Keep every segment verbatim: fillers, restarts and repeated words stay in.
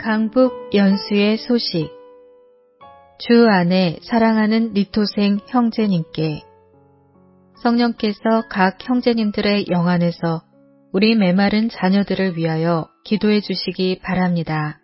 강북 연수의 소식. 주 안에 사랑하는 리토생 형제님께 성령께서 각 형제님들의 영안에서 우리 메마른 자녀들을 위하여 기도해 주시기 바랍니다.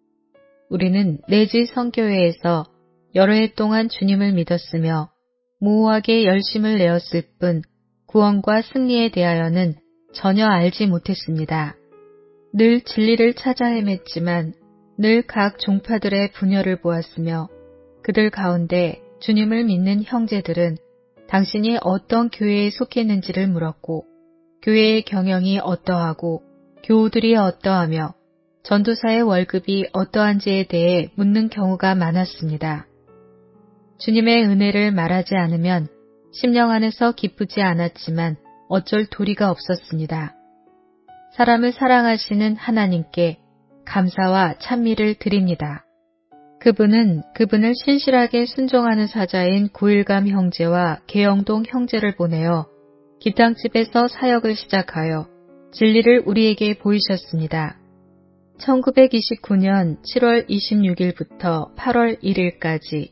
우리는 내지 성교회에서 여러 해 동안 주님을 믿었으며 무오하게 열심을 내었을 뿐 구원과 승리에 대하여는 전혀 알지 못했습니다. 늘 진리를 찾아 헤맸지만 늘 각 종파들의 분열을 보았으며 그들 가운데 주님을 믿는 형제들은 당신이 어떤 교회에 속했는지를 물었고 교회의 경영이 어떠하고 교우들이 어떠하며 전도사의 월급이 어떠한지에 대해 묻는 경우가 많았습니다. 주님의 은혜를 말하지 않으면 심령 안에서 기쁘지 않았지만 어쩔 도리가 없었습니다. 사람을 사랑하시는 하나님께 감사와 찬미를 드립니다. 그분은 그분을 신실하게 순종하는 사자인 구일감 형제와 계영동 형제를 보내어 기탕집에서 사역을 시작하여 진리를 우리에게 보이셨습니다. 천구백이십구 년 칠월 이십육일부터 팔월 일일까지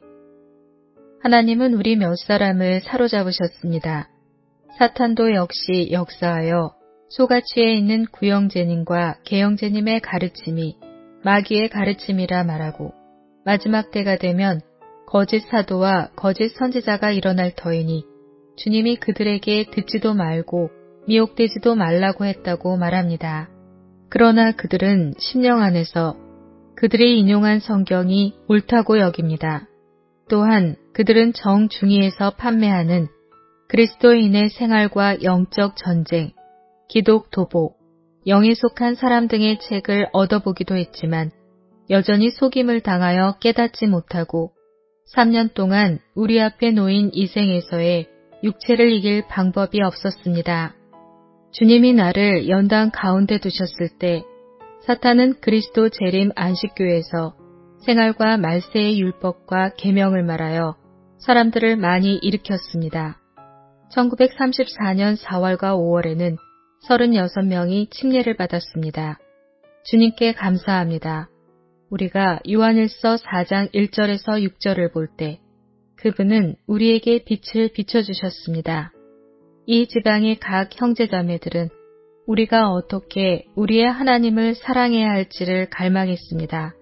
하나님은 우리 몇 사람을 사로잡으셨습니다. 사탄도 역시 역사하여 소가치에 있는 구형제님과 계형제님의 가르침이 마귀의 가르침이라 말하고 마지막 때가 되면 거짓 사도와 거짓 선지자가 일어날 터이니 주님이 그들에게 듣지도 말고 미혹되지도 말라고 했다고 말합니다. 그러나 그들은 심령 안에서 그들이 인용한 성경이 옳다고 여깁니다. 또한 그들은 정중의에서 판매하는 그리스도인의 생활과 영적 전쟁, 기독 도복, 영에 속한 사람 등의 책을 얻어보기도 했지만 여전히 속임을 당하여 깨닫지 못하고 삼 년 동안 우리 앞에 놓인 이 생에서의 육체를 이길 방법이 없었습니다. 주님이 나를 연단 가운데 두셨을 때 사탄은 그리스도 재림 안식교에서 생활과 말세의 율법과 계명을 말하여 사람들을 많이 일으켰습니다. 천구백삼십사 년 사월과 오월에는 서른여섯 명이 침례를 받았습니다. 주님께 감사합니다. 우리가 요한일서 사 장 일 절에서 육 절을 볼 때 그분은 우리에게 빛을 비춰주셨습니다. 이 지방의 각 형제자매들은 우리가 어떻게 우리의 하나님을 사랑해야 할지를 갈망했습니다.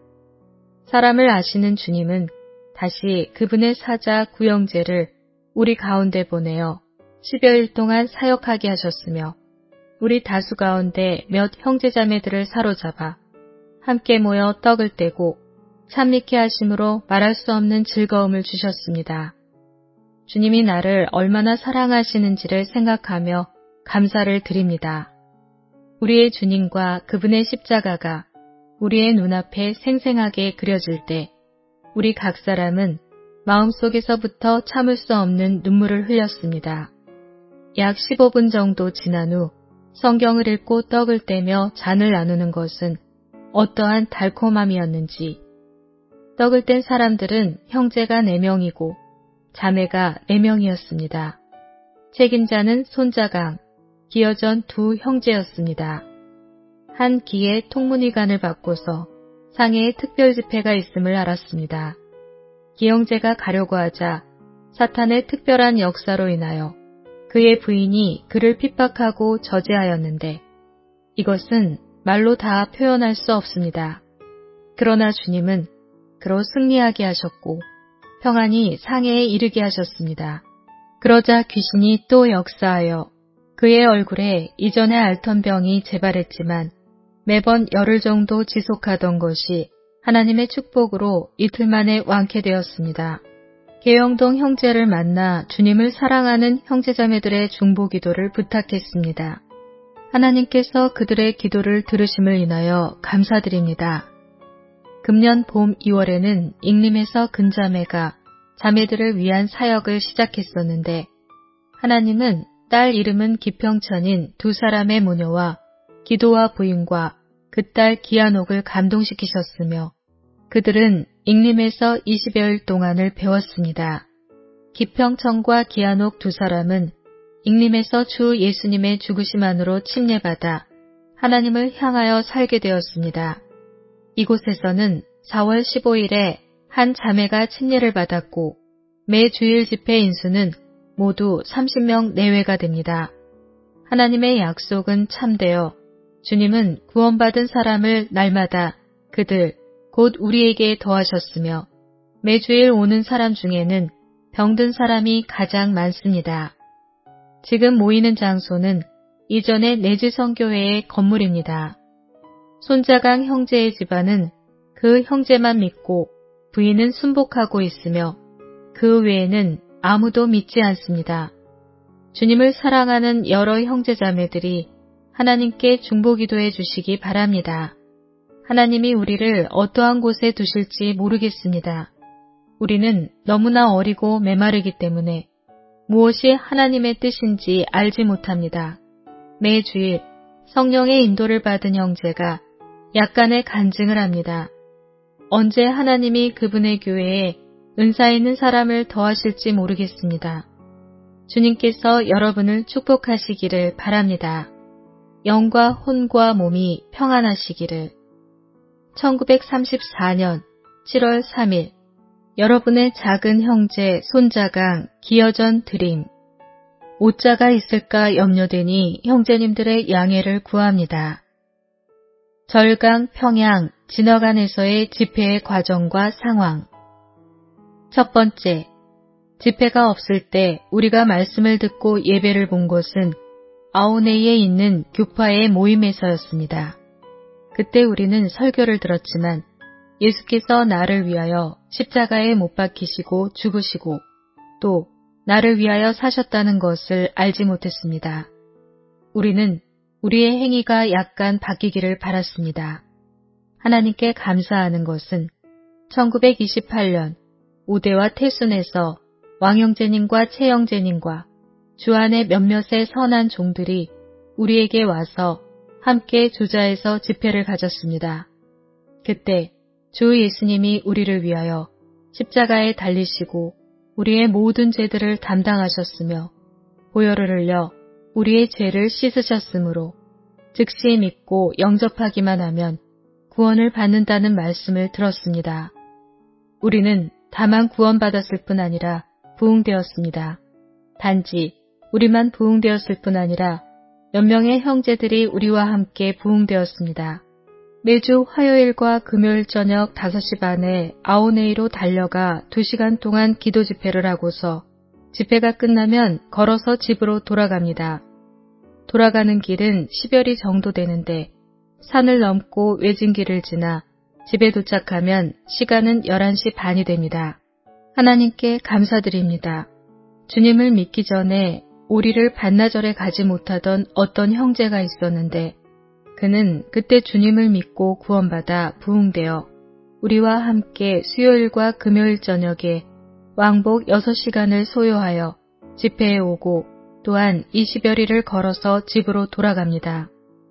사람을 아시는 주님은 다시 그분의 사자 구형제를 우리 가운데 보내어 십여일 동안 사역하게 하셨으며 우리 다수 가운데 몇 형제자매들을 사로잡아 함께 모여 떡을 떼고 참미케 하심으로 말할 수 없는 즐거움을 주셨습니다. 주님이 나를 얼마나 사랑하시는지를 생각하며 감사를 드립니다. 우리의 주님과 그분의 십자가가 우리의 눈앞에 생생하게 그려질 때 우리 각 사람은 마음속에서부터 참을 수 없는 눈물을 흘렸습니다. 약 십오 분 정도 지난 후 성경을 읽고 떡을 떼며 잔을 나누는 것은 어떠한 달콤함이었는지 떡을 뗀 사람들은 형제가 네 명이고 자매가 네 명이었습니다. 책임자는 손자강, 기여전 두 형제였습니다. 한 기에 통문위관을 받고서 상해에 특별 집회가 있음을 알았습니다. 기형제가 가려고 하자 사탄의 특별한 역사로 인하여 그의 부인이 그를 핍박하고 저지하였는데 이것은 말로 다 표현할 수 없습니다. 그러나 주님은 그로 승리하게 하셨고 평안히 상해에 이르게 하셨습니다. 그러자 귀신이 또 역사하여 그의 얼굴에 이전에 앓던 병이 재발했지만 매번 열흘 정도 지속하던 것이 하나님의 축복으로 이틀 만에 완쾌되었습니다. 계영동 형제를 만나 주님을 사랑하는 형제자매들의 중보기도를 부탁했습니다. 하나님께서 그들의 기도를 들으심을 인하여 감사드립니다. 금년 봄 이월에는 잉림에서 근자매가 자매들을 위한 사역을 시작했었는데 하나님은 딸 이름은 기평천인 두 사람의 모녀와 기도와 부인과 그 딸 기한옥을 감동시키셨으며 그들은 잉림에서 이십여일 동안을 배웠습니다. 기평천과 기한옥 두 사람은 잉림에서 주 예수님의 죽으심 안으로 침례받아 하나님을 향하여 살게 되었습니다. 이곳에서는 사월 십오일에 한 자매가 침례를 받았고 매 주일 집회 인수는 모두 삼십 명 내외가 됩니다. 하나님의 약속은 참되어 주님은 구원받은 사람을 날마다 그들 곧 우리에게 더하셨으며 매주일 오는 사람 중에는 병든 사람이 가장 많습니다. 지금 모이는 장소는 이전의 내지성교회의 건물입니다. 손자강 형제의 집안은 그 형제만 믿고 부인은 순복하고 있으며 그 외에는 아무도 믿지 않습니다. 주님을 사랑하는 여러 형제자매들이 하나님께 중보기도해 주시기 바랍니다. 하나님이 우리를 어떠한 곳에 두실지 모르겠습니다. 우리는 너무나 어리고 메마르기 때문에 무엇이 하나님의 뜻인지 알지 못합니다. 매주일 성령의 인도를 받은 형제가 약간의 간증을 합니다. 언제 하나님이 그분의 교회에 은사 있는 사람을 더하실지 모르겠습니다. 주님께서 여러분을 축복하시기를 바랍니다. 영과 혼과 몸이 평안하시기를. 천구백삼십사년 칠월 삼일 여러분의 작은 형제 손자강 기여전 드림. 오자가 있을까 염려되니 형제님들의 양해를 구합니다. 절강 평양 진화관에서의 집회의 과정과 상황. 첫 번째, 집회가 없을 때 우리가 말씀을 듣고 예배를 본 곳은 아오네이에 있는 교파의 모임에서였습니다. 그때 우리는 설교를 들었지만 예수께서 나를 위하여 십자가에 못 박히시고 죽으시고 또 나를 위하여 사셨다는 것을 알지 못했습니다. 우리는 우리의 행위가 약간 바뀌기를 바랐습니다. 하나님께 감사하는 것은 천구백이십팔년 오대와 태순에서 왕형제님과 최형제님과 주안의 몇몇의 선한 종들이 우리에게 와서 함께 주자에서 집회를 가졌습니다. 그때 주 예수님이 우리를 위하여 십자가에 달리시고 우리의 모든 죄들을 담당하셨으며 보혈을 흘려 우리의 죄를 씻으셨으므로 즉시 믿고 영접하기만 하면 구원을 받는다는 말씀을 들었습니다. 우리는 다만 구원받았을 뿐 아니라 부흥되었습니다. 단지 우리만 부흥되었을 뿐 아니라 몇 명의 형제들이 우리와 함께 부흥되었습니다. 매주 화요일과 금요일 저녁 다섯 시 반에 아오네이로 달려가 두 시간 동안 기도 집회를 하고서 집회가 끝나면 걸어서 집으로 돌아갑니다. 돌아가는 길은 십여리 정도 되는데 산을 넘고 외진길을 지나 집에 도착하면 시간은 열한 시 반이 됩니다. 하나님께 감사드립니다. 주님을 믿기 전에 오리를 반나절에 가지 못하던 어떤 형제가 있었는데 그는 그때 주님을 믿고 구원받아 부흥되어 우리와 함께 수요일과 금요일 저녁에 왕복 여섯 시간을 소요하여 집회에 오고 또한 이십여리를 걸어서 집으로 돌아갑니다.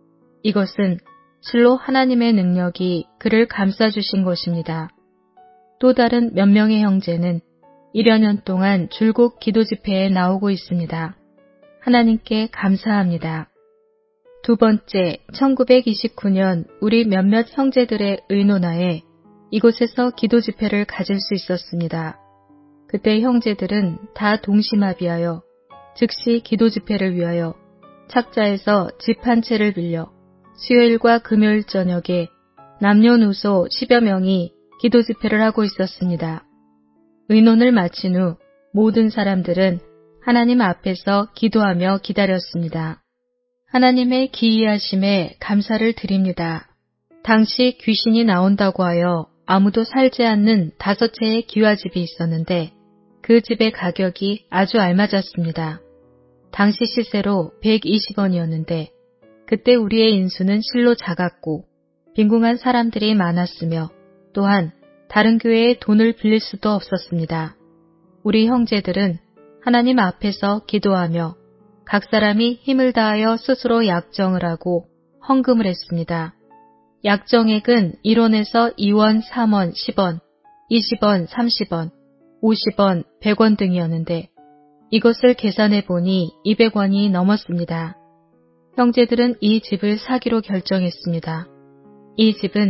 이것은 실로 하나님의 능력이 그를 감싸주신 것입니다. 또 다른 몇 명의 형제는 일여 년 동안 줄곧 기도 집회에 나오고 있습니다. 하나님께 감사합니다. 두 번째, 천구백이십구년 우리 몇몇 형제들의 의논하에 이곳에서 기도 집회를 가질 수 있었습니다. 그때 형제들은 다 동심합의하여 즉시 기도 집회를 위하여 착자에서 집 한 채를 빌려 수요일과 금요일 저녁에 남녀노소 십여 명이 기도 집회를 하고 있었습니다. 의논을 마친 후 모든 사람들은 하나님 앞에서 기도하며 기다렸습니다. 하나님의 기이하심에 감사를 드립니다. 당시 귀신이 나온다고 하여 아무도 살지 않는 다섯 채의 기와집이 있었는데 그 집의 가격이 아주 알맞았습니다. 당시 시세로 백이십 원이었는데 그때 우리의 인수는 실로 작았고 빈궁한 사람들이 많았으며 또한 다른 교회에 돈을 빌릴 수도 없었습니다. 우리 형제들은 하나님 앞에서 기도하며 각 사람이 힘을 다하여 스스로 약정을 하고 헌금을 했습니다. 약정액은 일 원에서 이 원, 삼 원, 십 원, 이십 원, 삼십 원, 오십 원, 백 원 등이었는데 이것을 계산해 보니 이백 원이 넘었습니다. 형제들은 이 집을 사기로 결정했습니다. 이 집은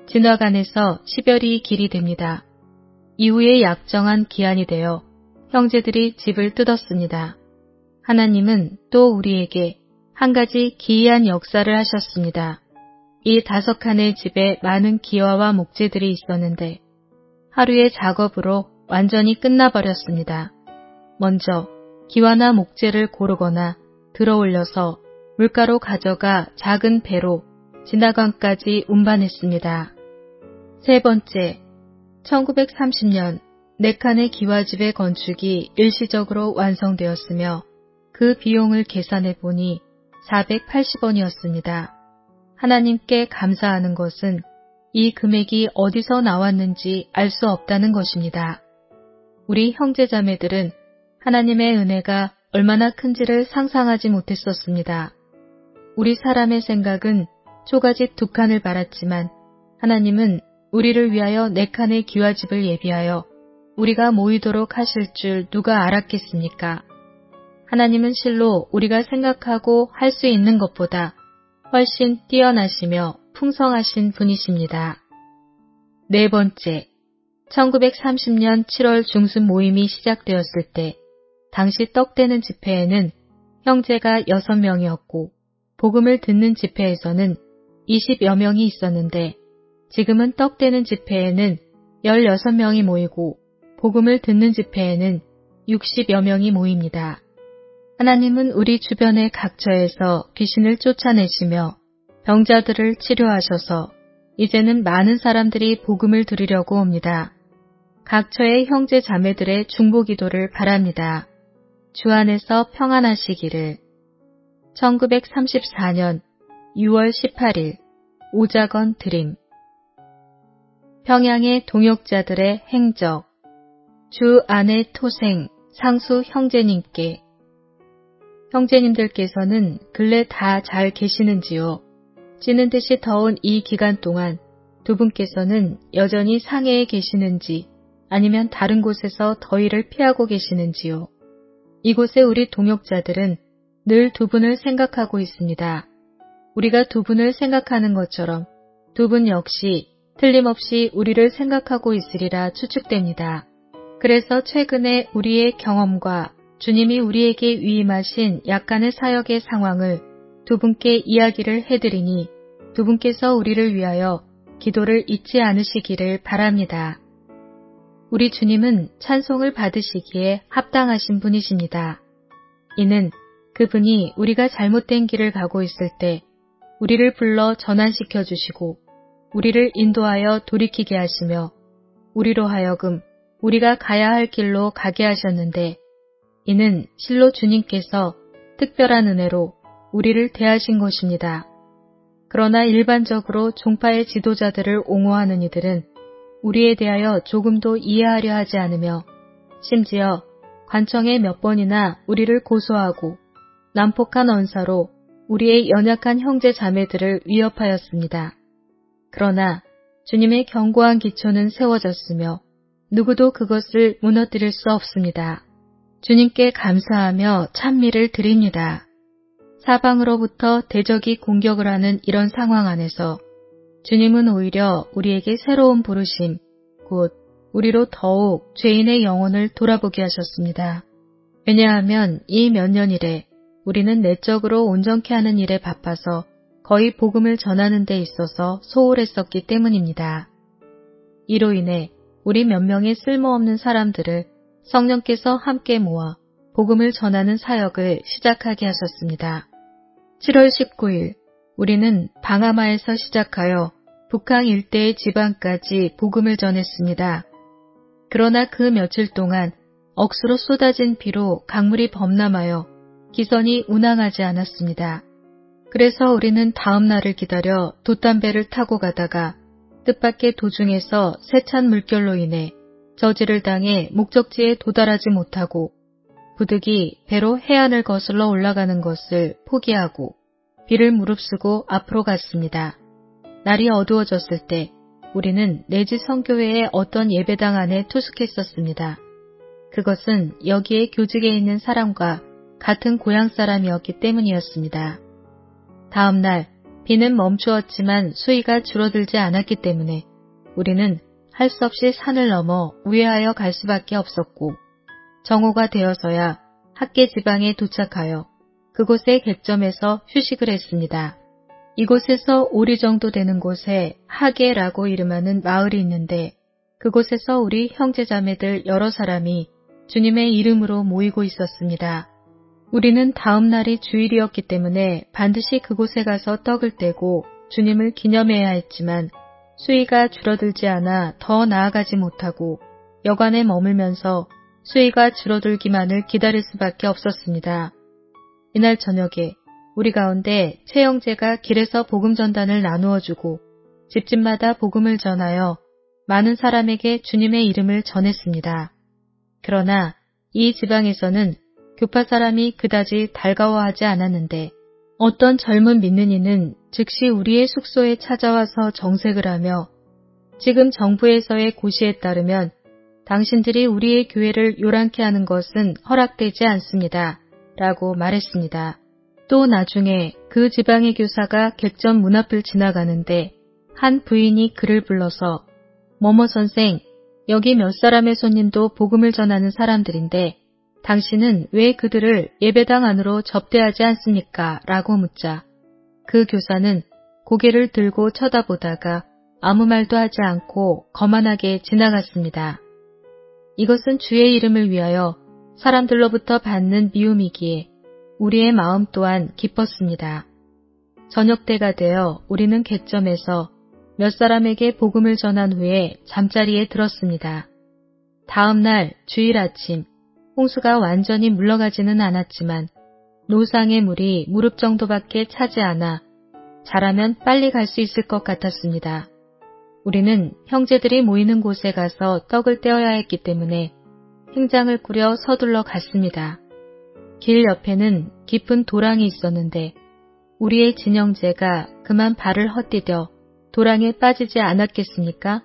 진화간에서 십여리 길이 됩니다. 이후에 약정한 기한이 되어 형제들이 집을 뜯었습니다. 하나님은 또 우리에게 한 가지 기이한 역사를 하셨습니다. 이 다섯 칸의 집에 많은 기와와 목재들이 있었는데 하루의 작업으로 완전히 끝나버렸습니다. 먼저 기와나 목재를 고르거나 들어올려서 물가로 가져가 작은 배로 진화관까지 운반했습니다. 세 번째, 천구백삼십 년 네 칸의 기와집의 건축이 일시적으로 완성되었으며 그 비용을 계산해 보니 사백팔십 원이었습니다. 하나님께 감사하는 것은 이 금액이 어디서 나왔는지 알 수 없다는 것입니다. 우리 형제자매들은 하나님의 은혜가 얼마나 큰지를 상상하지 못했었습니다. 우리 사람의 생각은 초가집 두 칸을 바랐지만 하나님은 우리를 위하여 네 칸의 기와집을 예비하여 우리가 모이도록 하실 줄 누가 알았겠습니까? 하나님은 실로 우리가 생각하고 할 수 있는 것보다 훨씬 뛰어나시며 풍성하신 분이십니다. 네 번째, 천구백삼십 년 칠월 중순 모임이 시작되었을 때 당시 떡되는 집회에는 형제가 여섯 명이었고 복음을 듣는 집회에서는 이십여 명이 있었는데 지금은 떡되는 집회에는 열여섯 명이 모이고 복음을 듣는 집회에는 육십여 명이 모입니다. 하나님은 우리 주변의 각처에서 귀신을 쫓아내시며 병자들을 치료하셔서 이제는 많은 사람들이 복음을 들으려고 옵니다. 각처의 형제 자매들의 중보기도를 바랍니다. 주 안에서 평안하시기를. 천구백삼십사 년 유월 십팔일 오자건 드림. 평양의 동역자들의 행적. 주 안의 토생 상수 형제님께. 형제님들께서는 근래 다 잘 계시는지요? 찌는 듯이 더운 이 기간 동안 두 분께서는 여전히 상해에 계시는지 아니면 다른 곳에서 더위를 피하고 계시는지요? 이곳에 우리 동역자들은 늘 두 분을 생각하고 있습니다. 우리가 두 분을 생각하는 것처럼 두 분 역시 틀림없이 우리를 생각하고 있으리라 추측됩니다. 그래서 최근에 우리의 경험과 주님이 우리에게 위임하신 약간의 사역의 상황을 두 분께 이야기를 해드리니 두 분께서 우리를 위하여 기도를 잊지 않으시기를 바랍니다. 우리 주님은 찬송을 받으시기에 합당하신 분이십니다. 이는 그분이 우리가 잘못된 길을 가고 있을 때 우리를 불러 전환시켜 주시고 우리를 인도하여 돌이키게 하시며 우리로 하여금 우리가 가야 할 길로 가게 하셨는데 이는 실로 주님께서 특별한 은혜로 우리를 대하신 것입니다. 그러나 일반적으로 종파의 지도자들을 옹호하는 이들은 우리에 대하여 조금도 이해하려 하지 않으며 심지어 관청에 몇 번이나 우리를 고소하고 난폭한 언사로 우리의 연약한 형제 자매들을 위협하였습니다. 그러나 주님의 견고한 기초는 세워졌으며 누구도 그것을 무너뜨릴 수 없습니다. 주님께 감사하며 찬미를 드립니다. 사방으로부터 대적이 공격을 하는 이런 상황 안에서 주님은 오히려 우리에게 새로운 부르심, 곧 우리로 더욱 죄인의 영혼을 돌아보게 하셨습니다. 왜냐하면 이 몇 년 이래 우리는 내적으로 온전케 하는 일에 바빠서 거의 복음을 전하는 데 있어서 소홀했었기 때문입니다. 이로 인해 우리 몇 명의 쓸모없는 사람들을 성령께서 함께 모아 복음을 전하는 사역을 시작하게 하셨습니다. 칠월 십구일 우리는 방아마에서 시작하여 북한 일대의 지방까지 복음을 전했습니다. 그러나 그 며칠 동안 억수로 쏟아진 비로 강물이 범람하여 기선이 운항하지 않았습니다. 그래서 우리는 다음 날을 기다려 돛담배를 타고 가다가 뜻밖의 도중에서 세찬 물결로 인해 저지를 당해 목적지에 도달하지 못하고 부득이 배로 해안을 거슬러 올라가는 것을 포기하고 비를 무릅쓰고 앞으로 갔습니다. 날이 어두워졌을 때 우리는 내지 성교회의 어떤 예배당 안에 투숙했었습니다. 그것은 여기에 교직에 있는 사람과 같은 고향 사람이었기 때문이었습니다. 다음 날 비는 멈추었지만 수위가 줄어들지 않았기 때문에 우리는 할 수 없이 산을 넘어 우회하여 갈 수밖에 없었고 정오가 되어서야 학계 지방에 도착하여 그곳의 객점에서 휴식을 했습니다. 이곳에서 오리 정도 되는 곳에 하계라고 이름하는 마을이 있는데 그곳에서 우리 형제자매들 여러 사람이 주님의 이름으로 모이고 있었습니다. 우리는 다음 날이 주일이었기 때문에 반드시 그곳에 가서 떡을 떼고 주님을 기념해야 했지만 수위가 줄어들지 않아 더 나아가지 못하고 여관에 머물면서 수위가 줄어들기만을 기다릴 수밖에 없었습니다. 이날 저녁에 우리 가운데 최 형제가 길에서 복음 전단을 나누어주고 집집마다 복음을 전하여 많은 사람에게 주님의 이름을 전했습니다. 그러나 이 지방에서는 교파 사람이 그다지 달가워하지 않았는데 어떤 젊은 믿는 이는 즉시 우리의 숙소에 찾아와서 정색을 하며 지금 정부에서의 고시에 따르면 당신들이 우리의 교회를 요란케 하는 것은 허락되지 않습니다. 라고 말했습니다. 또 나중에 그 지방의 교사가 객점 문 앞을 지나가는데 한 부인이 그를 불러서 뭐뭐 선생, 여기 몇 사람의 손님도 복음을 전하는 사람들인데 당신은 왜 그들을 예배당 안으로 접대하지 않습니까? 라고 묻자 그 교사는 고개를 들고 쳐다보다가 아무 말도 하지 않고 거만하게 지나갔습니다. 이것은 주의 이름을 위하여 사람들로부터 받는 미움이기에 우리의 마음 또한 기뻤습니다. 저녁 때가 되어 우리는 객점에서 몇 사람에게 복음을 전한 후에 잠자리에 들었습니다. 다음 날 주일 아침 홍수가 완전히 물러가지는 않았지만 노상의 물이 무릎 정도밖에 차지 않아 잘하면 빨리 갈 수 있을 것 같았습니다. 우리는 형제들이 모이는 곳에 가서 떡을 떼어야 했기 때문에 행장을 꾸려 서둘러 갔습니다. 길 옆에는 깊은 도랑이 있었는데 우리의 진형제가 그만 발을 헛디뎌 도랑에 빠지지 않았겠습니까?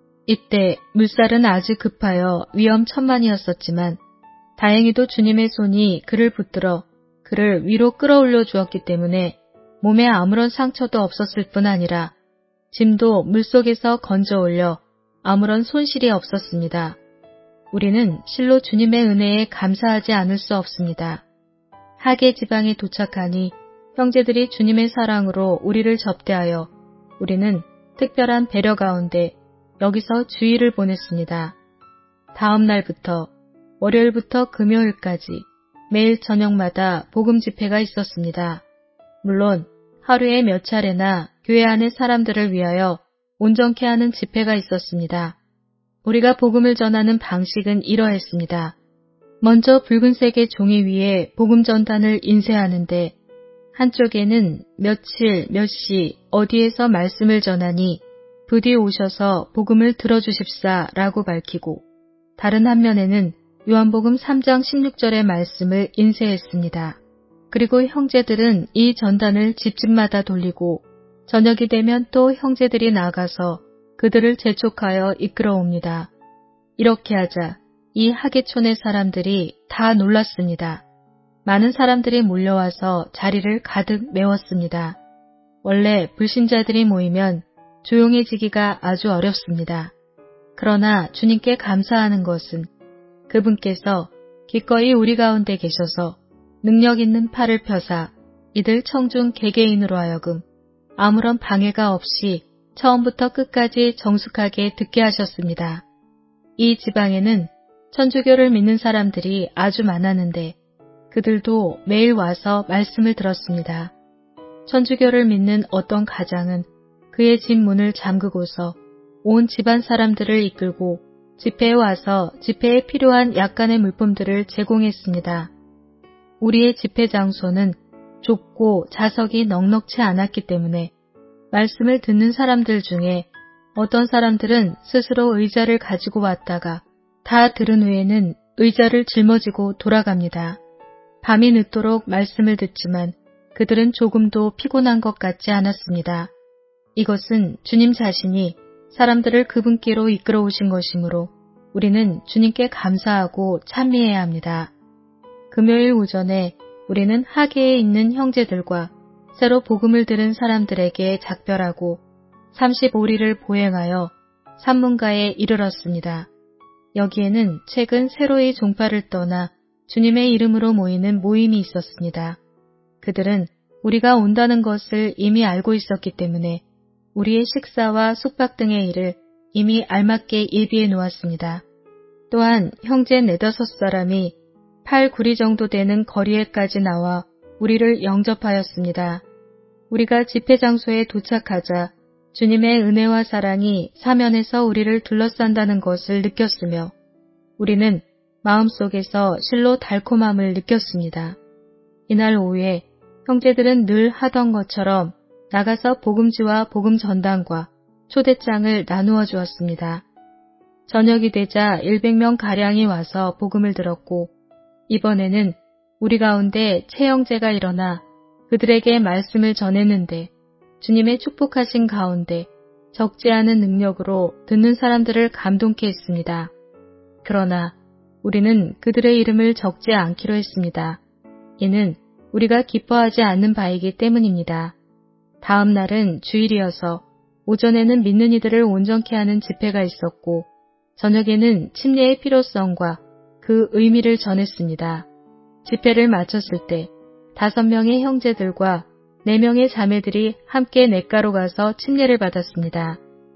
이때 물살은 아주 급하여 위험천만이었었지만 다행히도 주님의 손이 그를 붙들어 그를 위로 끌어올려 주었기 때문에 몸에 아무런 상처도 없었을 뿐 아니라 짐도 물속에서 건져 올려 아무런 손실이 없었습니다. 우리는 실로 주님의 은혜에 감사하지 않을 수 없습니다. 하계 지방에 도착하니 형제들이 주님의 사랑으로 우리를 접대하여 우리는 특별한 배려 가운데 여기서 주일을 보냈습니다. 다음 날부터 월요일부터 금요일까지 매일 저녁마다 복음 집회가 있었습니다. 물론 하루에 몇 차례나 교회 안의 사람들을 위하여 온전케 하는 집회가 있었습니다. 우리가 복음을 전하는 방식은 이러했습니다. 먼저 붉은색의 종이 위에 복음 전단을 인쇄하는데 한쪽에는 며칠 몇 시 어디에서 말씀을 전하니 부디 오셔서 복음을 들어주십사 라고 밝히고 다른 한 면에는 요한복음 삼 장 십육 절의 말씀을 인쇄했습니다. 그리고 형제들은 이 전단을 집집마다 돌리고 저녁이 되면 또 형제들이 나가서 그들을 재촉하여 이끌어옵니다. 이렇게 하자 이 하계촌의 사람들이 다 놀랐습니다. 많은 사람들이 몰려와서 자리를 가득 메웠습니다. 원래 불신자들이 모이면 조용해지기가 아주 어렵습니다. 그러나 주님께 감사하는 것은 그분께서 기꺼이 우리 가운데 계셔서 능력 있는 팔을 펴사 이들 청중 개개인으로 하여금 아무런 방해가 없이 처음부터 끝까지 정숙하게 듣게 하셨습니다. 이 지방에는 천주교를 믿는 사람들이 아주 많았는데 그들도 매일 와서 말씀을 들었습니다. 천주교를 믿는 어떤 가장은 그의 집 문을 잠그고서 온 집안 사람들을 이끌고 집회에 와서 집회에 필요한 약간의 물품들을 제공했습니다. 우리의 집회 장소는 좁고 좌석이 넉넉치 않았기 때문에 말씀을 듣는 사람들 중에 어떤 사람들은 스스로 의자를 가지고 왔다가 다 들은 후에는 의자를 짊어지고 돌아갑니다. 밤이 늦도록 말씀을 듣지만 그들은 조금도 피곤한 것 같지 않았습니다. 이것은 주님 자신이 사람들을 그분께로 이끌어 오신 것이므로 우리는 주님께 감사하고 찬미해야 합니다. 금요일 오전에 우리는 하계에 있는 형제들과 새로 복음을 들은 사람들에게 작별하고 삼십오리를 보행하여 산문가에 이르렀습니다. 여기에는 최근 새로이 종파를 떠나 주님의 이름으로 모이는 모임이 있었습니다. 그들은 우리가 온다는 것을 이미 알고 있었기 때문에 우리의 식사와 숙박 등의 일을 이미 알맞게 예비해 놓았습니다. 또한 형제 네다섯 사람이 팔 구리 정도 되는 거리에까지 나와 우리를 영접하였습니다. 우리가 집회 장소에 도착하자 주님의 은혜와 사랑이 사면에서 우리를 둘러싼다는 것을 느꼈으며 우리는 마음속에서 실로 달콤함을 느꼈습니다. 이날 오후에 형제들은 늘 하던 것처럼 나가서 복음지와 복음 전단과 초대장을 나누어 주었습니다. 저녁이 되자 일백 명 가량이 와서 복음을 들었고 이번에는 우리 가운데 최형제가 일어나 그들에게 말씀을 전했는데 주님의 축복하신 가운데 적지 않은 능력으로 듣는 사람들을 감동케 했습니다. 그러나 우리는 그들의 이름을 적지 않기로 했습니다. 이는 우리가 기뻐하지 않는 바이기 때문입니다. 다음 날은 주일이어서 오전에는 믿는 이들을 온전케 하는 집회가 있었고 저녁에는 침례의 필요성과 그 의미를 전했습니다. 집회를 마쳤을 때 다섯 명의 형제들과 네 명의 자매들이 함께 냇가로 가서 침례를 받았습니다.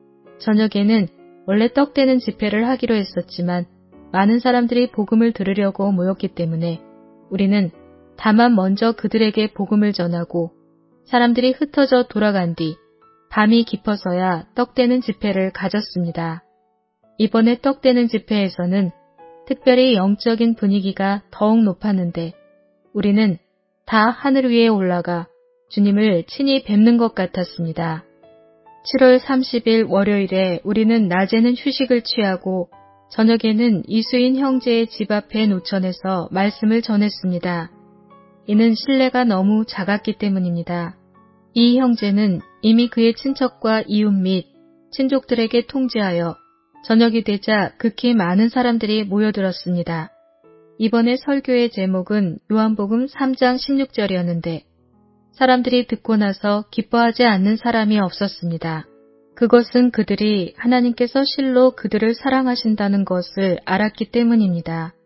저녁에는 원래 떡 되는 집회를 하기로 했었지만 많은 사람들이 복음을 들으려고 모였기 때문에 우리는 다만 먼저 그들에게 복음을 전하고 사람들이 흩어져 돌아간 뒤 밤이 깊어서야 떡 되는 집회를 가졌습니다. 이번에 떡 되는 집회에서는 특별히 영적인 분위기가 더욱 높았는데 우리는 다 하늘 위에 올라가 주님을 친히 뵙는 것 같았습니다. 칠월 삼십일 월요일에 우리는 낮에는 휴식을 취하고 저녁에는 이수인 형제의 집 앞에 노천에서 말씀을 전했습니다. 이는 실내가 너무 작았기 때문입니다. 이 형제는 이미 그의 친척과 이웃 및 친족들에게 통지하여 저녁이 되자 극히 많은 사람들이 모여들었습니다. 이번에 설교의 제목은 요한복음 삼 장 십육 절이었는데 사람들이 듣고 나서 기뻐하지 않는 사람이 없었습니다. 그것은 그들이 하나님께서 실로 그들을 사랑하신다는 것을 알았기 때문입니다.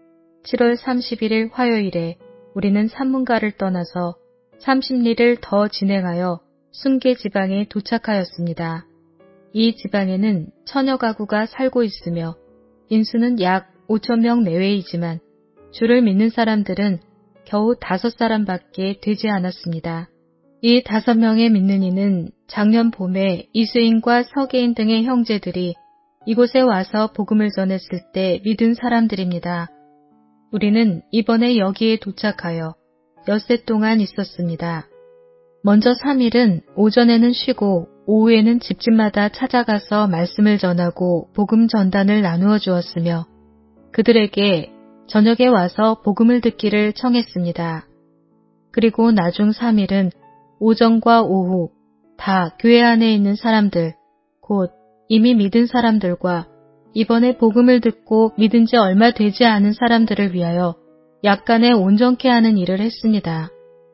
칠월 삼십일일 화요일에 우리는 산문가를 떠나서 삼십 리를 더 진행하여 순계 지방에 도착하였습니다. 이 지방에는 천여 가구가 살고 있으며 인수는 약 오천 명 내외이지만 주를 믿는 사람들은 겨우 다섯 사람밖에 되지 않았습니다. 이 다섯 명의 믿는 이는 작년 봄에 이수인과 서계인 등의 형제들이 이곳에 와서 복음을 전했을 때 믿은 사람들입니다. 우리는 이번에 여기에 도착하여 엿새 동안 있었습니다. 먼저 삼 일은 오전에는 쉬고 오후에는 집집마다 찾아가서 말씀을 전하고 복음 전단을 나누어 주었으며 그들에게 저녁에 와서 복음을 듣기를 청했습니다. 그리고 나중 삼 일은 오전과 오후 다 교회 안에 있는 사람들, 곧 이미 믿은 사람들과 이번에 복음을 듣고 믿은 지 얼마 되지 않은 사람들을 위하여 약간의 온전케 하는 일을 했습니다.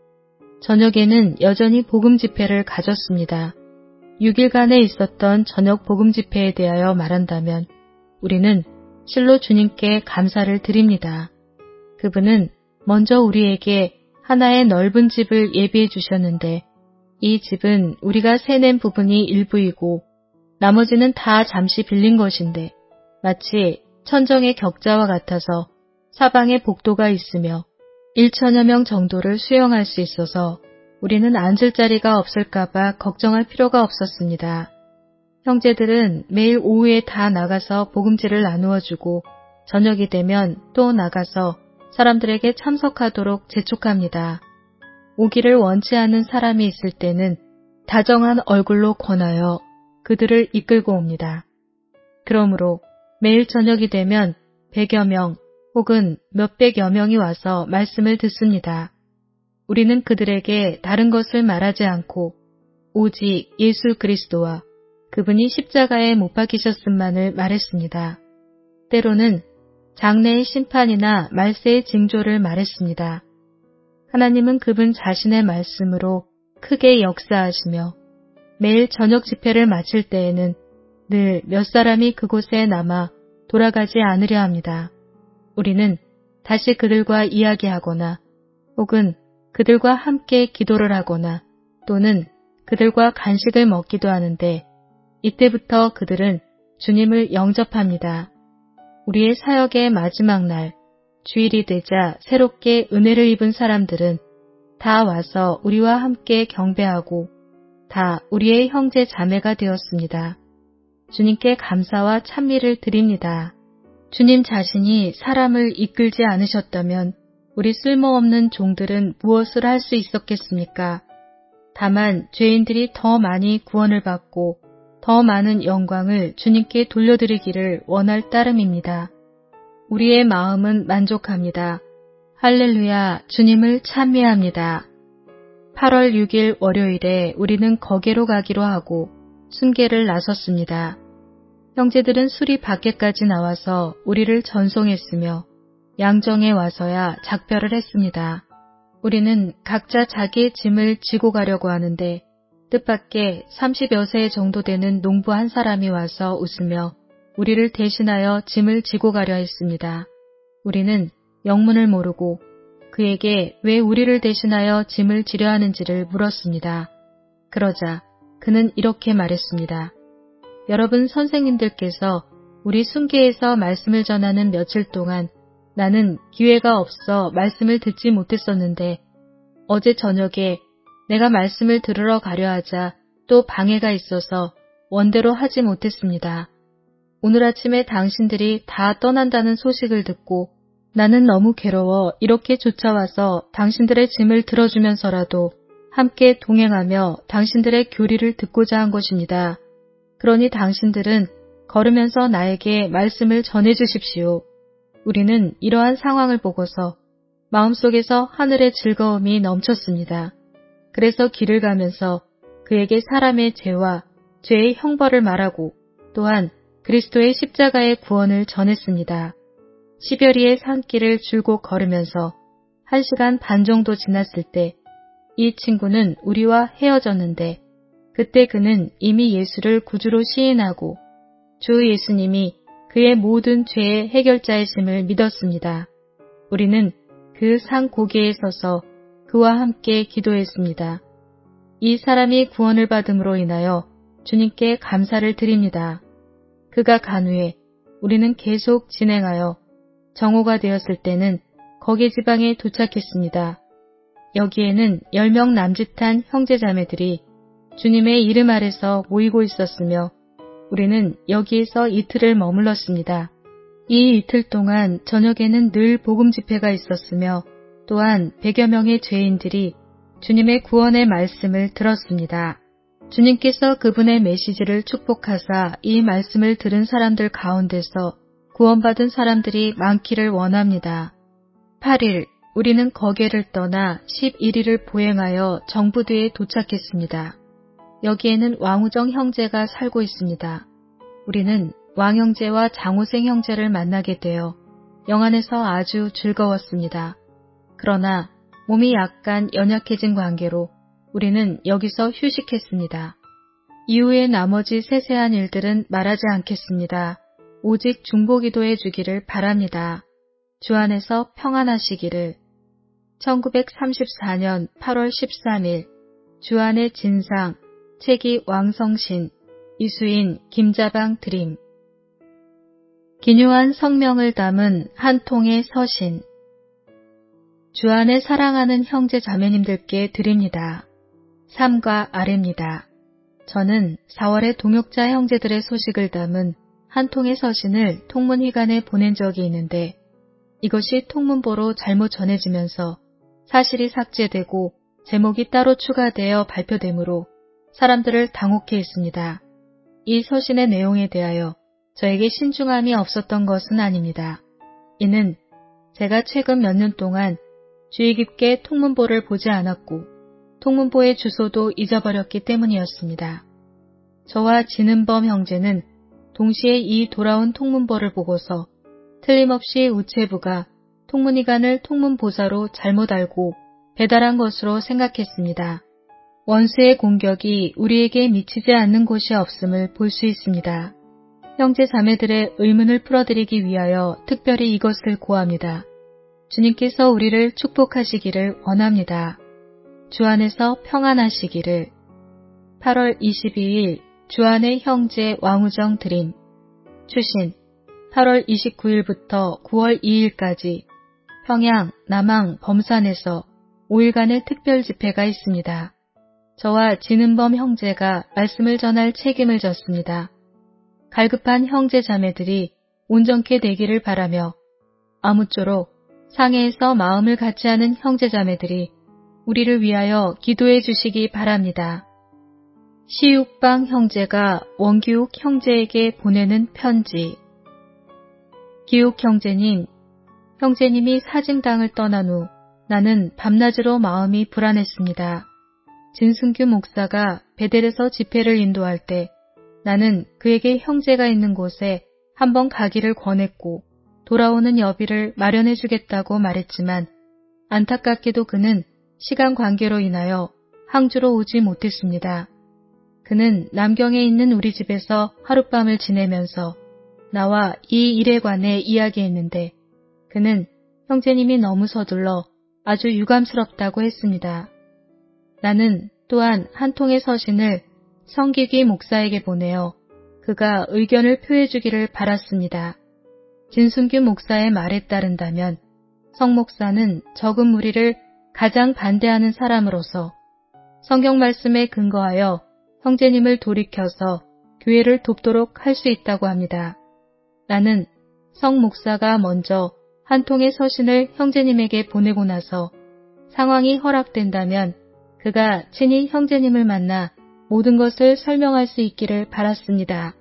저녁에는 여전히 복음 집회를 가졌습니다. 육 일간에 있었던 저녁 복음 집회에 대하여 말한다면 우리는 실로 주님께 감사를 드립니다. 그분은 먼저 우리에게 하나의 넓은 집을 예비해 주셨는데 이 집은 우리가 세낸 부분이 일부이고 나머지는 다 잠시 빌린 것인데 마치 천정의 격자와 같아서 사방에 복도가 있으며 일천여 명 정도를 수용할 수 있어서 우리는 앉을 자리가 없을까봐 걱정할 필요가 없었습니다. 형제들은 매일 오후에 다 나가서 복음지를 나누어주고 저녁이 되면 또 나가서 사람들에게 참석하도록 재촉합니다. 오기를 원치 않은 사람이 있을 때는 다정한 얼굴로 권하여 그들을 이끌고 옵니다. 그러므로 매일 저녁이 되면 백여 명 혹은 몇백여 명이 와서 말씀을 듣습니다. 우리는 그들에게 다른 것을 말하지 않고 오직 예수 그리스도와 그분이 십자가에 못 박히셨음만을 말했습니다. 때로는 장래의 심판이나 말세의 징조를 말했습니다. 하나님은 그분 자신의 말씀으로 크게 역사하시며 매일 저녁 집회를 마칠 때에는 늘 몇 사람이 그곳에 남아 돌아가지 않으려 합니다. 우리는 다시 그들과 이야기하거나 혹은 그들과 함께 기도를 하거나 또는 그들과 간식을 먹기도 하는데 이때부터 그들은 주님을 영접합니다. 우리의 사역의 마지막 날, 주일이 되자 새롭게 은혜를 입은 사람들은 다 와서 우리와 함께 경배하고 다 우리의 형제 자매가 되었습니다. 주님께 감사와 찬미를 드립니다. 주님 자신이 사람을 이끌지 않으셨다면 우리 쓸모없는 종들은 무엇을 할 수 있었겠습니까? 다만 죄인들이 더 많이 구원을 받고 더 많은 영광을 주님께 돌려드리기를 원할 따름입니다. 우리의 마음은 만족합니다. 할렐루야, 주님을 찬미합니다. 팔월 육일 월요일에 우리는 거개로 가기로 하고 순례를 나섰습니다. 형제들은 수리 밖에까지 나와서 우리를 전송했으며 양정에 와서야 작별을 했습니다. 우리는 각자 자기의 짐을 지고 가려고 하는데 뜻밖의 삼십여 세 정도 되는 농부 한 사람이 와서 웃으며 우리를 대신하여 짐을 지고 가려 했습니다. 우리는 영문을 모르고 그에게 왜 우리를 대신하여 짐을 지려 하는지를 물었습니다. 그러자 그는 이렇게 말했습니다. 여러분 선생님들께서 우리 순교에서 말씀을 전하는 며칠 동안 나는 기회가 없어 말씀을 듣지 못했었는데 어제 저녁에 내가 말씀을 들으러 가려 하자 또 방해가 있어서 원대로 하지 못했습니다. 오늘 아침에 당신들이 다 떠난다는 소식을 듣고 나는 너무 괴로워 이렇게 쫓아와서 당신들의 짐을 들어주면서라도 함께 동행하며 당신들의 교리를 듣고자 한 것입니다. 그러니 당신들은 걸으면서 나에게 말씀을 전해 주십시오. 우리는 이러한 상황을 보고서 마음속에서 하늘의 즐거움이 넘쳤습니다. 그래서 길을 가면서 그에게 사람의 죄와 죄의 형벌을 말하고 또한 그리스도의 십자가의 구원을 전했습니다. 시베리의 산길을 줄곧 걸으면서 한 시간 반 정도 지났을 때 이 친구는 우리와 헤어졌는데 그때 그는 이미 예수를 구주로 시인하고 주 예수님이 그의 모든 죄의 해결자이심을 믿었습니다. 우리는 그 산 고개에 서서 그와 함께 기도했습니다. 이 사람이 구원을 받음으로 인하여 주님께 감사를 드립니다. 그가 간 후에 우리는 계속 진행하여 정오가 되었을 때는 거기 지방에 도착했습니다. 여기에는 열 명 남짓한 형제자매들이 주님의 이름 아래서 모이고 있었으며 우리는 여기에서 이틀을 머물렀습니다. 이 이틀 동안 저녁에는 늘 복음 집회가 있었으며 또한 백여 명의 죄인들이 주님의 구원의 말씀을 들었습니다. 주님께서 그분의 메시지를 축복하사 이 말씀을 들은 사람들 가운데서 구원받은 사람들이 많기를 원합니다. 팔 일 우리는 거개를 떠나 십일 일을 보행하여 정부두에 도착했습니다. 여기에는 왕우정 형제가 살고 있습니다. 우리는 왕형제와 장호생 형제를 만나게 되어 영안에서 아주 즐거웠습니다. 그러나 몸이 약간 연약해진 관계로 우리는 여기서 휴식했습니다. 이후에 나머지 세세한 일들은 말하지 않겠습니다. 오직 중보기도해 주기를 바랍니다. 주 안에서 평안하시기를. 천구백삼십사 년 팔월 십삼일 주안의 진상 책이 왕성신 이수인 김자방 드림 기묘한 성명을 담은 한 통의 서신 주안에 사랑하는 형제 자매님들께 드립니다. 삼과 아래입니다. 저는 사월에 동역자 형제들의 소식을 담은 한 통의 서신을 통문희간에 보낸 적이 있는데 이것이 통문보로 잘못 전해지면서 사실이 삭제되고 제목이 따로 추가되어 발표되므로 사람들을 당혹해 했습니다. 이 서신의 내용에 대하여 저에게 신중함이 없었던 것은 아닙니다. 이는 제가 최근 몇 년 동안 주의 깊게 통문보를 보지 않았고 통문보의 주소도 잊어버렸기 때문이었습니다. 저와 진은범 형제는 동시에 이 돌아온 통문보를 보고서 틀림없이 우체부가 통문이간을 통문보사로 잘못 알고 배달한 것으로 생각했습니다. 원수의 공격이 우리에게 미치지 않는 곳이 없음을 볼 수 있습니다. 형제 자매들의 의문을 풀어드리기 위하여 특별히 이것을 고합니다. 주님께서 우리를 축복하시기를 원합니다. 주 안에서 평안하시기를. 팔월 이십이일 주안의 형제 왕우정 드림. 추신 팔월 이십구일부터 구월 이일까지 평양, 남항, 범산에서 오일간의 특별 집회가 있습니다. 저와 진은범 형제가 말씀을 전할 책임을 졌습니다. 갈급한 형제 자매들이 온전케 되기를 바라며 아무쪼록 상해에서 마음을 같이 하는 형제 자매들이 우리를 위하여 기도해 주시기 바랍니다. 시육방 형제가 원기욱 형제에게 보내는 편지. 기욱 형제님, 형제님이 사증당을 떠난 후 나는 밤낮으로 마음이 불안했습니다. 진승규 목사가 베델에서 집회를 인도할 때 나는 그에게 형제가 있는 곳에 한번 가기를 권했고 돌아오는 여비를 마련해 주겠다고 말했지만 안타깝게도 그는 시간 관계로 인하여 항주로 오지 못했습니다. 그는 남경에 있는 우리 집에서 하룻밤을 지내면서 나와 이 일에 관해 이야기했는데 그는 형제님이 너무 서둘러 아주 유감스럽다고 했습니다. 나는 또한 한 통의 서신을 성기기 목사에게 보내어 그가 의견을 표해 주기를 바랐습니다. 진순규 목사의 말에 따른다면 성 목사는 적은 무리를 가장 반대하는 사람으로서 성경 말씀에 근거하여 형제님을 돌이켜서 교회를 돕도록 할 수 있다고 합니다. 나는 성 목사가 먼저 한 통의 서신을 형제님에게 보내고 나서 상황이 허락된다면 그가 친히 형제님을 만나 모든 것을 설명할 수 있기를 바랐습니다.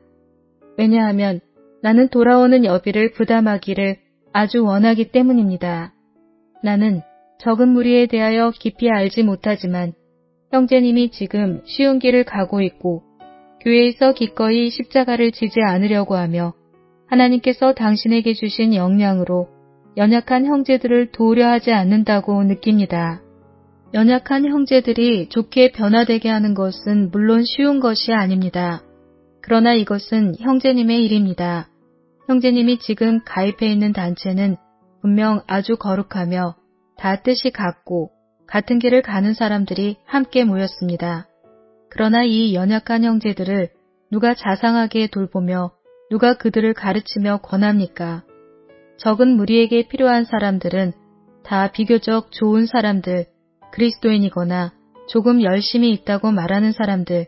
왜냐하면 나는 돌아오는 여비를 부담하기를 아주 원하기 때문입니다. 나는 적은 무리에 대하여 깊이 알지 못하지만 형제님이 지금 쉬운 길을 가고 있고 교회에서 기꺼이 십자가를 지지 않으려고 하며 하나님께서 당신에게 주신 역량으로 연약한 형제들을 도우려 하지 않는다고 느낍니다. 연약한 형제들이 좋게 변화되게 하는 것은 물론 쉬운 것이 아닙니다. 그러나 이것은 형제님의 일입니다. 형제님이 지금 가입해 있는 단체는 분명 아주 거룩하며 다 뜻이 같고 같은 길을 가는 사람들이 함께 모였습니다. 그러나 이 연약한 형제들을 누가 자상하게 돌보며 누가 그들을 가르치며 권합니까? 적은 무리에게 필요한 사람들은 다 비교적 좋은 사람들, 그리스도인이거나 조금 열심히 있다고 말하는 사람들,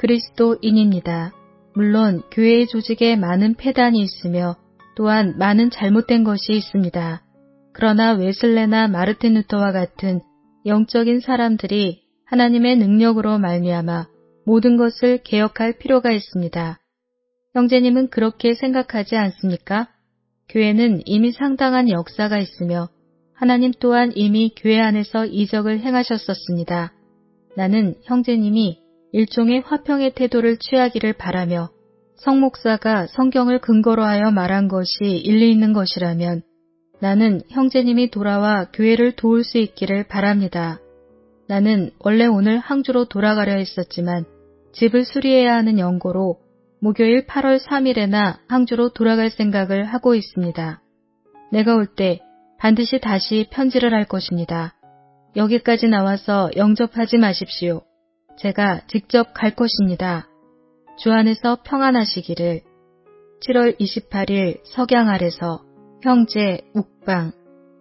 그리스도인입니다. 물론 교회의 조직에 많은 폐단이 있으며 또한 많은 잘못된 것이 있습니다. 그러나 웨슬레나 마르틴 루터와 같은 영적인 사람들이 하나님의 능력으로 말미암아 모든 것을 개혁할 필요가 있습니다. 형제님은 그렇게 생각하지 않습니까? 교회는 이미 상당한 역사가 있으며 하나님 또한 이미 교회 안에서 이적을 행하셨었습니다. 나는 형제님이 일종의 화평의 태도를 취하기를 바라며 성 목사가 성경을 근거로 하여 말한 것이 일리 있는 것이라면 나는 형제님이 돌아와 교회를 도울 수 있기를 바랍니다. 나는 원래 오늘 항주로 돌아가려 했었지만 집을 수리해야 하는 연고로 목요일 팔월 삼일에나 항주로 돌아갈 생각을 하고 있습니다. 내가 올 때 반드시 다시 편지를 할 것입니다. 여기까지 나와서 영접하지 마십시오. 제가 직접 갈 것입니다. 주 안에서 평안하시기를. 칠월 이십팔일 석양 아래서 형제 욱방.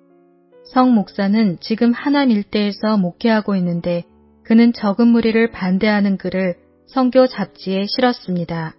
성 목사는 지금 하남 일대에서 목회하고 있는데 그는 적은 무리를 반대하는 글을 선교 잡지에 실었습니다.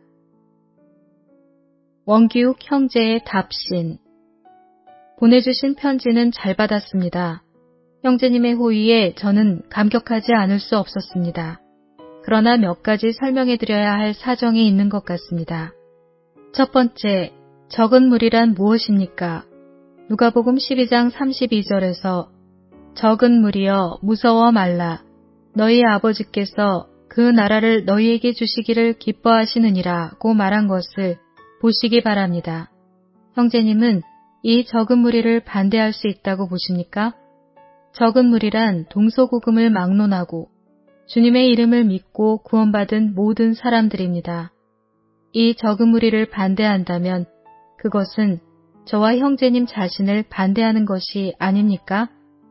원기욱 형제의 답신. 보내주신 편지는 잘 받았습니다. 형제님의 호의에 저는 감격하지 않을 수 없었습니다. 그러나 몇 가지 설명해드려야 할 사정이 있는 것 같습니다. 첫 번째, 적은 무리란 무엇입니까? 누가복음 십이장 삼십이절에서 적은 무리여 무서워 말라. 너희 아버지께서 그 나라를 너희에게 주시기를 기뻐하시느니라고 말한 것을 보시기 바랍니다. 형제님은 이 적은 무리를 반대할 수 있다고 보십니까? 적은 무리란 동서고금을 막론하고 주님의 이름을 믿고 구원받은 모든 사람들입니다. 이 적은 무리를 반대한다면 그것은 저와 형제님 자신을 반대하는 것이 아닙니까?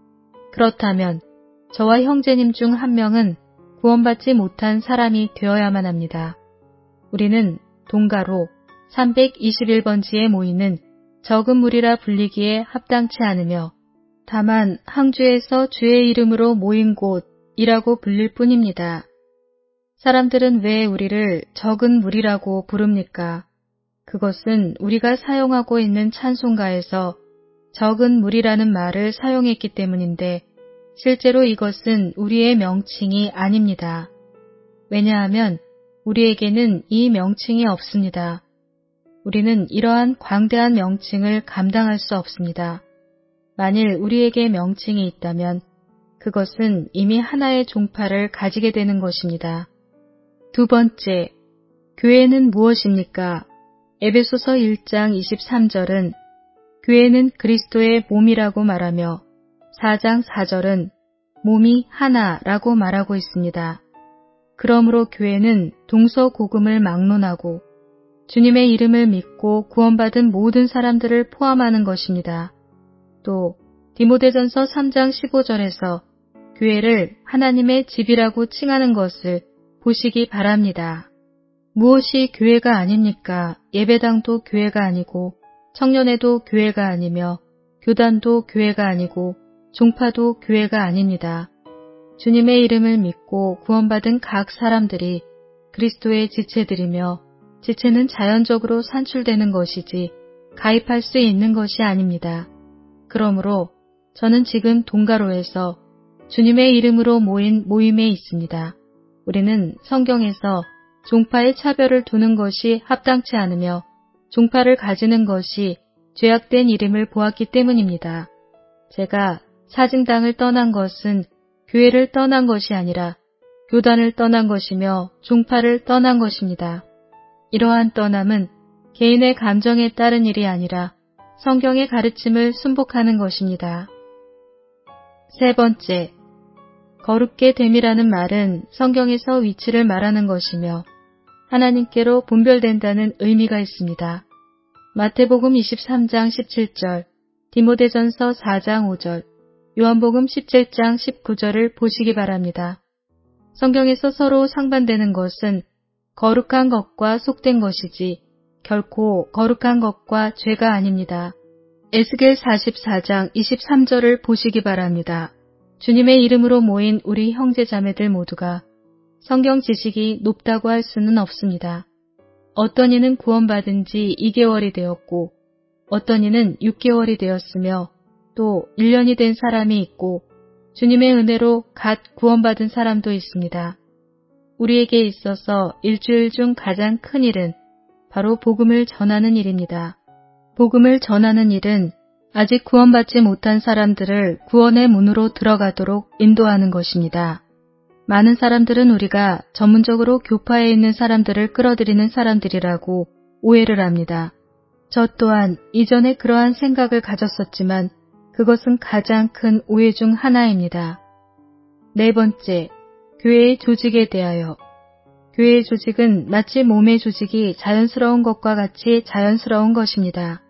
그렇다면 저와 형제님 중 한 명은 구원받지 못한 사람이 되어야만 합니다. 우리는 동가로 삼백이십일 번지에 모이는 적은 무리라 불리기에 합당치 않으며 다만 항주에서 주의 이름으로 모인 곳이라고 불릴 뿐입니다. 사람들은 왜 우리를 적은 무리라고 부릅니까? 그것은 우리가 사용하고 있는 찬송가에서 적은 무리라는 말을 사용했기 때문인데 실제로 이것은 우리의 명칭이 아닙니다. 왜냐하면 우리에게는 이 명칭이 없습니다. 우리는 이러한 광대한 명칭을 감당할 수 없습니다. 만일 우리에게 명칭이 있다면 그것은 이미 하나의 종파를 가지게 되는 것입니다. 두 번째, 교회는 무엇입니까? 에베소서 일 장 이십삼 절은 교회는 그리스도의 몸이라고 말하며 사 장 사 절은 몸이 하나라고 말하고 있습니다. 그러므로 교회는 동서고금을 막론하고 주님의 이름을 믿고 구원받은 모든 사람들을 포함하는 것입니다. 또 디모데전서 삼 장 십오 절에서 교회를 하나님의 집이라고 칭하는 것을 보시기 바랍니다. 무엇이 교회가 아닙니까? 예배당도 교회가 아니고 청년회도 교회가 아니며 교단도 교회가 아니고 종파도 교회가 아닙니다. 주님의 이름을 믿고 구원받은 각 사람들이 그리스도의 지체들이며 지체는 자연적으로 산출되는 것이지 가입할 수 있는 것이 아닙니다. 그러므로 저는 지금 동가로에서 주님의 이름으로 모인 모임에 있습니다. 우리는 성경에서 종파의 차별을 두는 것이 합당치 않으며 종파를 가지는 것이 죄악된 이름을 보았기 때문입니다. 제가 사징당을 떠난 것은 교회를 떠난 것이 아니라 교단을 떠난 것이며 종파를 떠난 것입니다. 이러한 떠남은 개인의 감정에 따른 일이 아니라 성경의 가르침을 순복하는 것입니다. 세 번째, 거룩게 됨이라는 말은 성경에서 위치를 말하는 것이며 하나님께로 분별된다는 의미가 있습니다. 마태복음 이십삼 장 십칠 절, 디모데전서 사 장 오 절, 요한복음 십칠 장 십구 절을 보시기 바랍니다. 성경에서 서로 상반되는 것은 거룩한 것과 속된 것이지 결코 거룩한 것과 죄가 아닙니다. 에스겔 사십사 장 이십삼 절을 보시기 바랍니다. 주님의 이름으로 모인 우리 형제 자매들 모두가 성경 지식이 높다고 할 수는 없습니다. 어떤 이는 구원받은 지 이 개월이 되었고 어떤 이는 육 개월이 되었으며 또 일 년이 된 사람이 있고 주님의 은혜로 갓 구원받은 사람도 있습니다. 우리에게 있어서 일주일 중 가장 큰 일은 바로 복음을 전하는 일입니다. 복음을 전하는 일은 아직 구원받지 못한 사람들을 구원의 문으로 들어가도록 인도하는 것입니다. 많은 사람들은 우리가 전문적으로 교파에 있는 사람들을 끌어들이는 사람들이라고 오해를 합니다. 저 또한 이전에 그러한 생각을 가졌었지만 그것은 가장 큰 오해 중 하나입니다. 네 번째, 교회의 조직에 대하여. 교회의 조직은 마치 몸의 조직이 자연스러운 것과 같이 자연스러운 것입니다.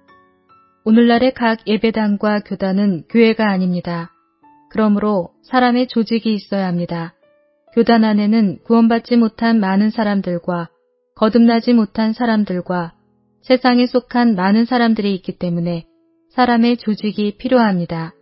오늘날의 각 예배당과 교단은 교회가 아닙니다. 그러므로 사람의 조직이 있어야 합니다. 교단 안에는 구원받지 못한 많은 사람들과 거듭나지 못한 사람들과 세상에 속한 많은 사람들이 있기 때문에 사람의 조직이 필요합니다.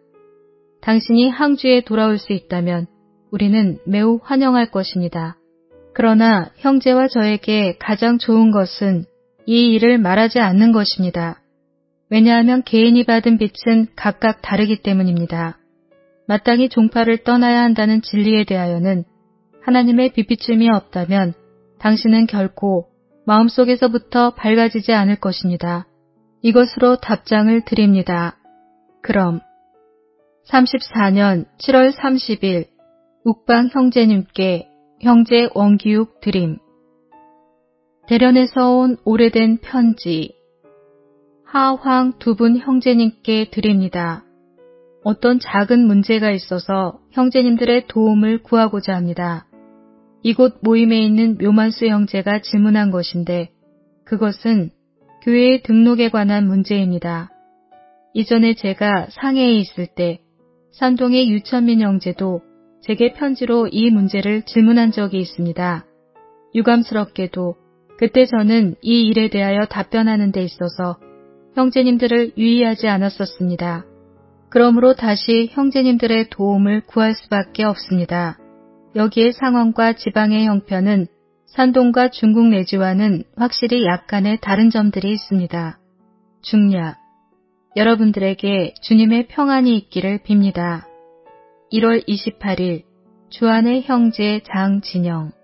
당신이 항주에 돌아올 수 있다면 우리는 매우 환영할 것입니다. 그러나 형제와 저에게 가장 좋은 것은 이 일을 말하지 않는 것입니다. 왜냐하면 개인이 받은 빛은 각각 다르기 때문입니다. 마땅히 종파를 떠나야 한다는 진리에 대하여는 하나님의 빛비춤이 없다면 당신은 결코 마음속에서부터 밝아지지 않을 것입니다. 이것으로 답장을 드립니다. 그럼 삼십사 년 칠월 삼십일 욱방 형제님께 형제 원기육 드림. 대련에서 온 오래된 편지. 하황 두 분 형제님께 드립니다. 어떤 작은 문제가 있어서 형제님들의 도움을 구하고자 합니다. 이곳 모임에 있는 묘만수 형제가 질문한 것인데 그것은 교회의 등록에 관한 문제입니다. 이전에 제가 상해에 있을 때 산동의 유천민 형제도 제게 편지로 이 문제를 질문한 적이 있습니다. 유감스럽게도 그때 저는 이 일에 대하여 답변하는 데 있어서 형제님들을 유의하지 않았었습니다. 그러므로 다시 형제님들의 도움을 구할 수밖에 없습니다. 여기의 상황과 지방의 형편은 산동과 중국 내지와는 확실히 약간의 다른 점들이 있습니다. 중략. 여러분들에게 주님의 평안이 있기를 빕니다. 일월 이십팔일 주안의 형제 장진영.